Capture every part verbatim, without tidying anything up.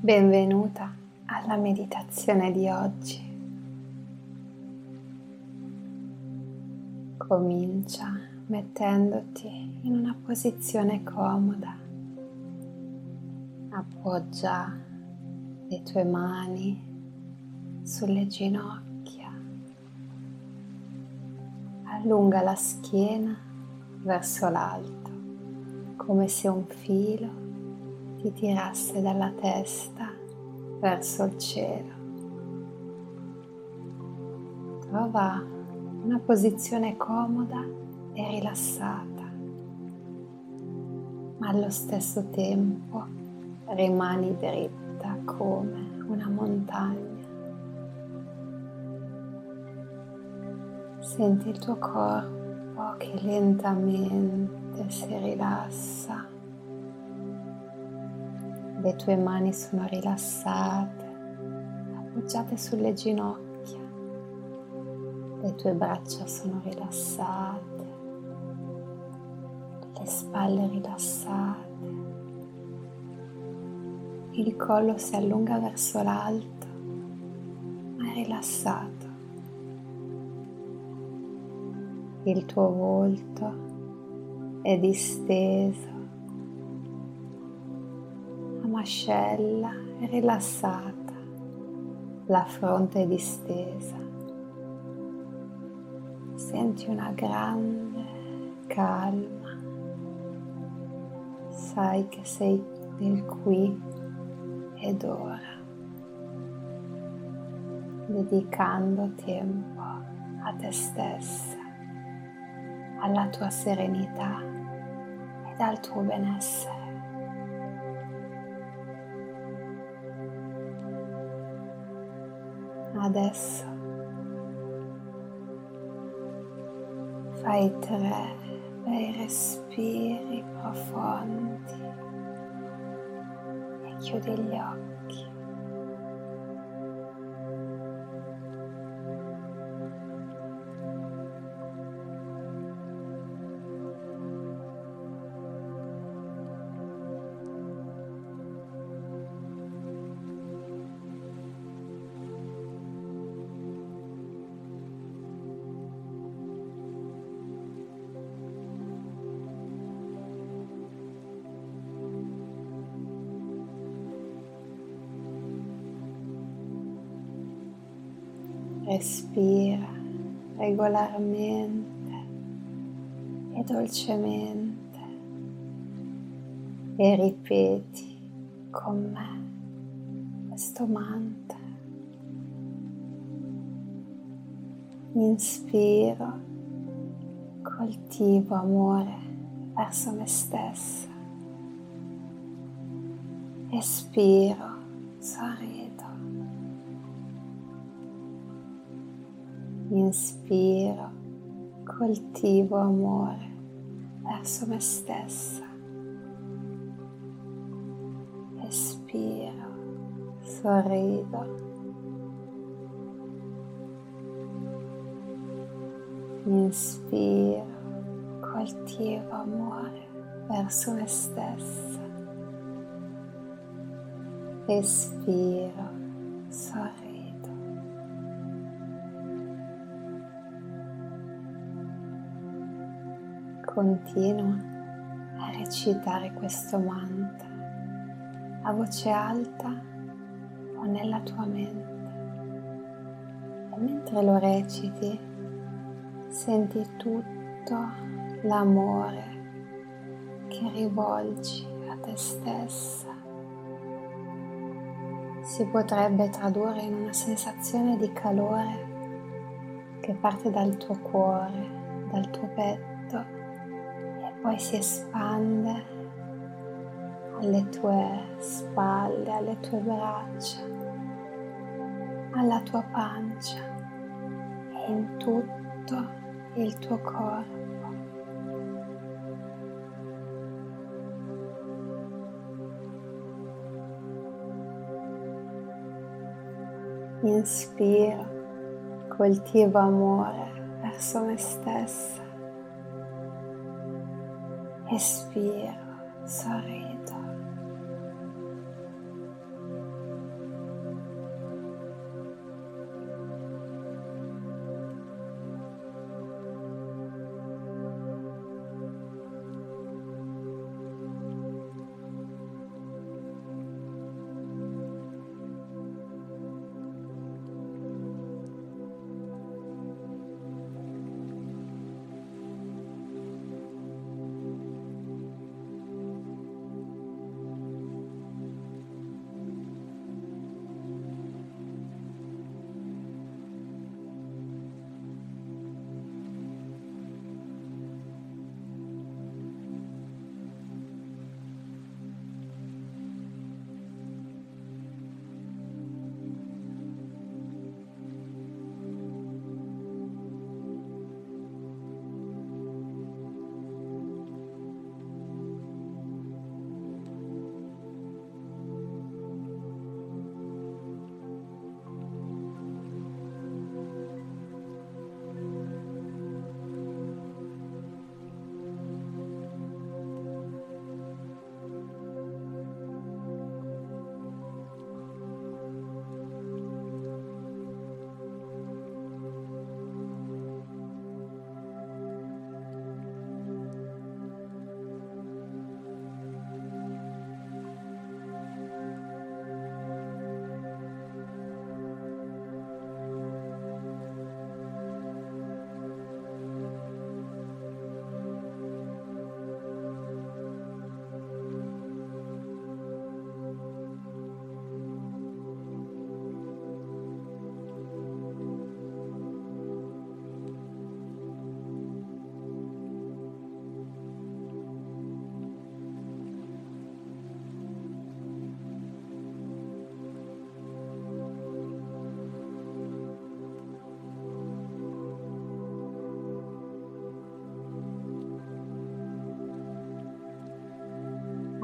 Benvenuta alla meditazione di oggi. Comincia mettendoti in una posizione comoda. Appoggia le tue mani sulle ginocchia. Allunga la schiena verso l'alto, come se un filo ti tirasse dalla testa verso il cielo. Trova una posizione comoda e rilassata, ma allo stesso tempo rimani dritta come una montagna. Senti il tuo corpo che lentamente si rilassa. Le tue mani sono rilassate, appoggiate sulle ginocchia. Le tue braccia sono rilassate, le spalle rilassate. Il collo si allunga verso l'alto, ma è rilassato. Il tuo volto è disteso. La mascella è rilassata, la fronte è distesa. Senti una grande calma. Sai che sei nel qui ed ora, dedicando tempo a te stessa, alla tua serenità ed al tuo benessere. Adesso fai tre bei respiri profondi e chiudi gli occhi. Respira regolarmente e dolcemente e ripeti con me questo mantra. Inspiro, coltivo amore verso me stessa. Espiro, sorrido. Inspiro, coltivo amore verso me stessa. Espiro, sorrido. Inspiro, coltivo amore verso me stessa. Espiro, sorrido. Continua a recitare questo mantra a voce alta o nella tua mente. E mentre lo reciti, senti tutto l'amore che rivolgi a te stessa. Si potrebbe tradurre in una sensazione di calore che parte dal tuo cuore, dal tuo petto, poi si espande alle tue spalle, alle tue braccia, alla tua pancia e in tutto il tuo corpo. Inspiro, coltivo amore verso me stessa. Espiro, sorrido.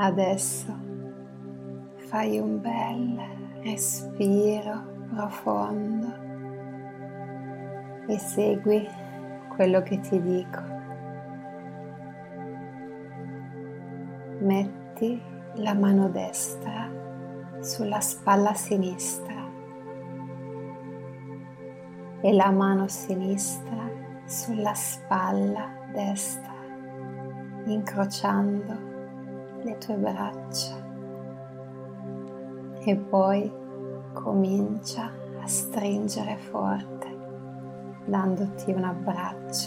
Adesso fai un bel respiro profondo e segui quello che ti dico. Metti la mano destra sulla spalla sinistra e la mano sinistra sulla spalla destra, incrociando le tue braccia, e poi comincia a stringere forte, dandoti un abbraccio.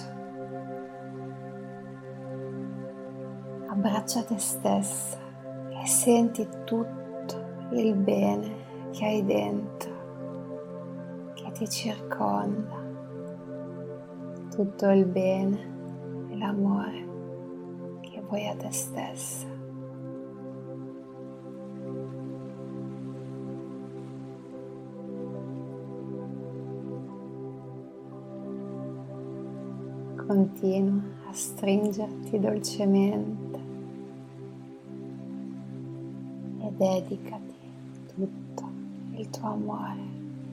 Abbraccia te stessa e senti tutto il bene che hai dentro, che ti circonda, tutto il bene e l'amore che vuoi a te stessa. Continua a stringerti dolcemente e dedicati tutto il tuo amore.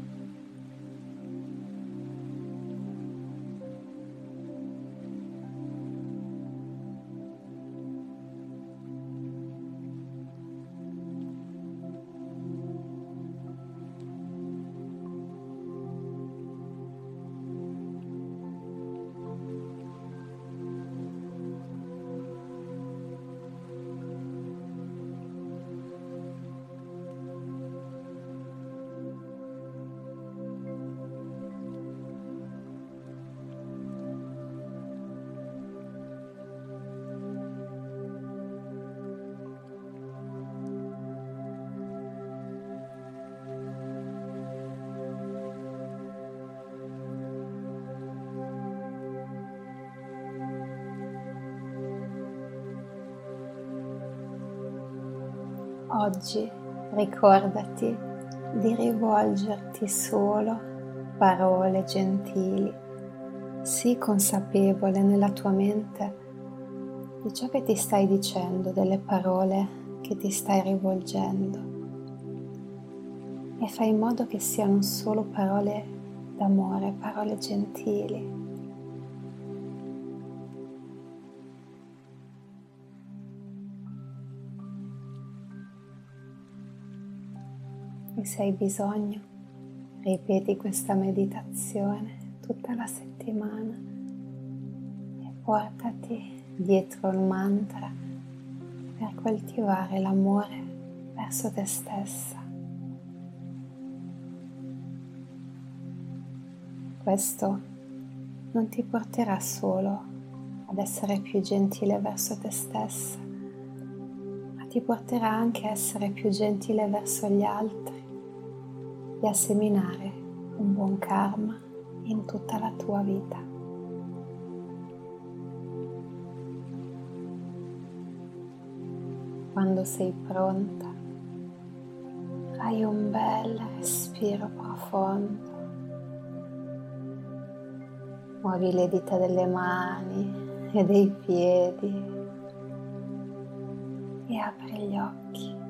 Oggi ricordati di rivolgerti solo parole gentili. Sii consapevole nella tua mente di ciò che ti stai dicendo, delle parole che ti stai rivolgendo, e fai in modo che siano solo parole d'amore, parole gentili. E se hai bisogno, ripeti questa meditazione tutta la settimana e portati dietro il mantra per coltivare l'amore verso te stessa. Questo non ti porterà solo ad essere più gentile verso te stessa, ma ti porterà anche a essere più gentile verso gli altri e a seminare un buon karma in tutta la tua vita. Quando sei pronta, fai un bel respiro profondo. Muovi le dita delle mani e dei piedi e apri gli occhi.